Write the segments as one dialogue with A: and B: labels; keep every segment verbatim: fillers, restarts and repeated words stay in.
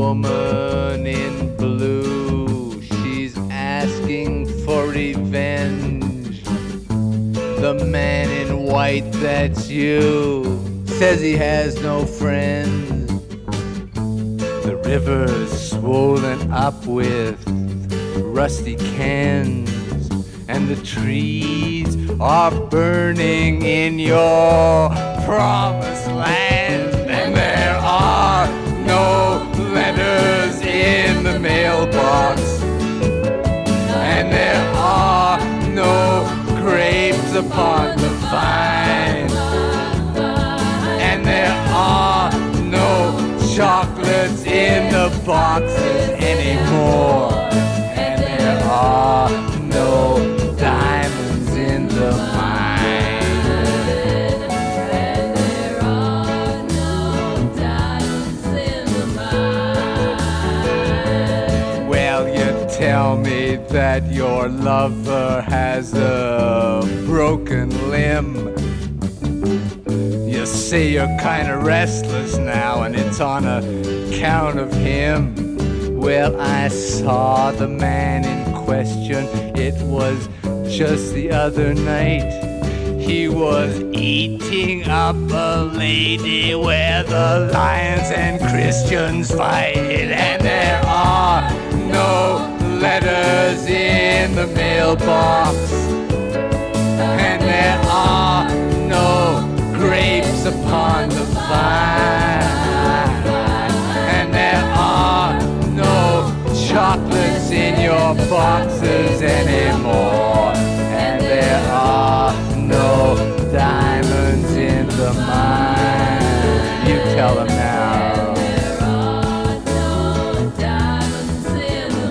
A: woman in blue, she's asking for revenge. The man in white, that's you, says he has no friends. The river's swollen up with rusty cans, and the trees are burning in your promised land. And there are no letters in the mailbox, and there are no grapes upon the vine, and there are no chocolates in the boxes anymore, and there are no diamonds in the mine.
B: And there are no diamonds in the mine.
A: Well, you tell me that your lover has a broken limb. You say you're kinda restless now, and it's on account of him. Well, I saw the man in question, it was just the other night. He was eating up a lady where the lions and Christians fight. And there are no letters in the mailbox, and there are no grapes upon the vine, and there are no chocolates in your boxes anymore, and there are no diamonds in the mine. You tell them now.
B: There are no diamonds in the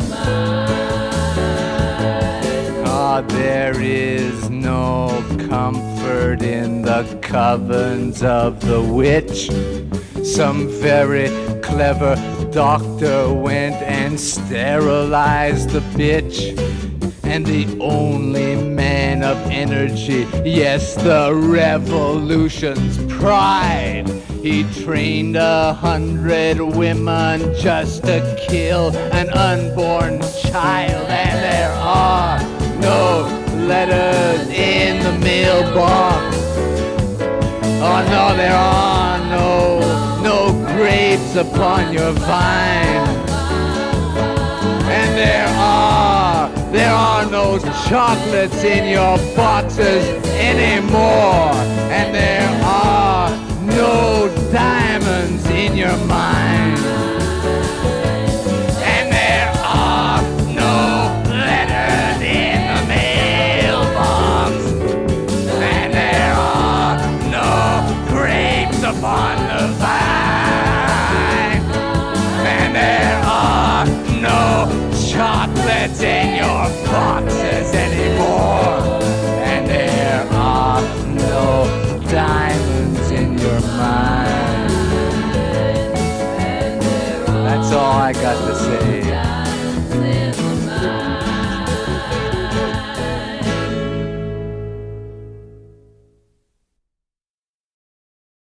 B: mine.
A: Ah, there is no comfort in the covens of the witch. Some very clever doctor went and sterilized the bitch. And the only man of energy, yes, the revolution's pride, he trained a hundred women just to kill an unborn child. And there are no letters in the mailbox. Oh no, there are no, no grapes upon your vine. And there are, there are no chocolates in your boxes anymore. And there are no diamonds in your mind. And there are no letters in the mailbox. And there are no grapes upon the vine. And there are no chocolates in your boxes anymore. And there are no diamonds in your mind. That's all I got to say.